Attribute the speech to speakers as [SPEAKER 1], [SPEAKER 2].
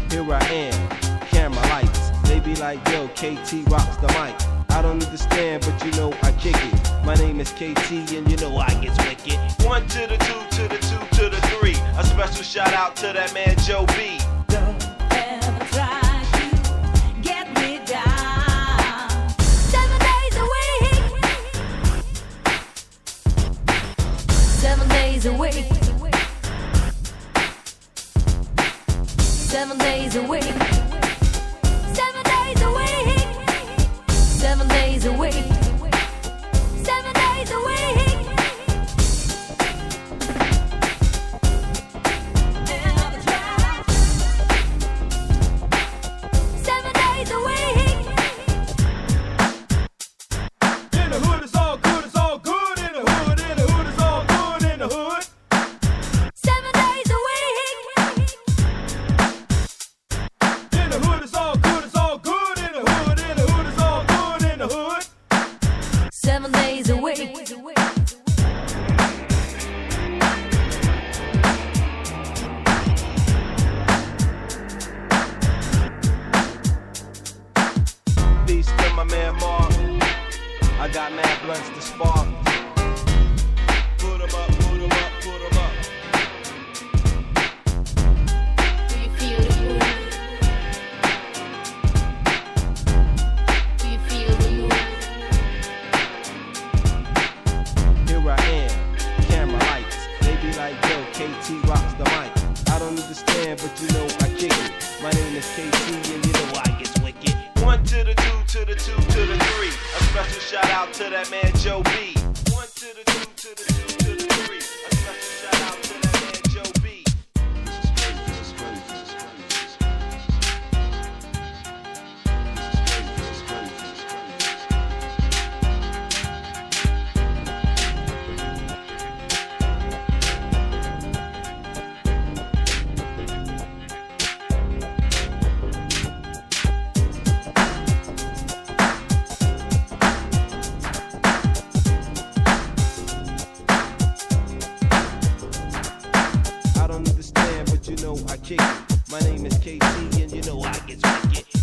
[SPEAKER 1] Here I am, camera lights. They be like, yo, KT rocks the mic. I don't understand, but you know I kick it. My name is KT and you know I get wicked. 1 to the 2 to the 2 to the 3. A special shout out to that man Joe B.
[SPEAKER 2] Don't ever try to get me down. 7 days a week. 7 days a week. 7 days a week. 7 days a week. 7 days a week. 7 days a week. Never try. 7 days a week.
[SPEAKER 3] In the hood, it's all good, it's all good. In the hood, it's all good. In the hood.
[SPEAKER 2] 7 days a week.
[SPEAKER 3] In the hood, it's all good, it's all good. In the hood, it's all good. In the hood.
[SPEAKER 2] 7 days a week.
[SPEAKER 1] Peace to my man Mark. I got mad blunts to spark. Put 'em up, put 'em up, put 'em up.
[SPEAKER 2] Do you feel the move? Do you feel the move?
[SPEAKER 1] Here I am, camera lights. They be like, yo, KT rocks the mic. I don't understand, but you know I kick it. My name is KT and you know I get wicked. 1 to the 2 to the 2 to the 3. A special shout out to that man Joe B. 1 to the 2 to the 2 to the 3. A special shout out to that man Joe B. I don't understand, but you know I kick it. My name is KT and you know I get wicked.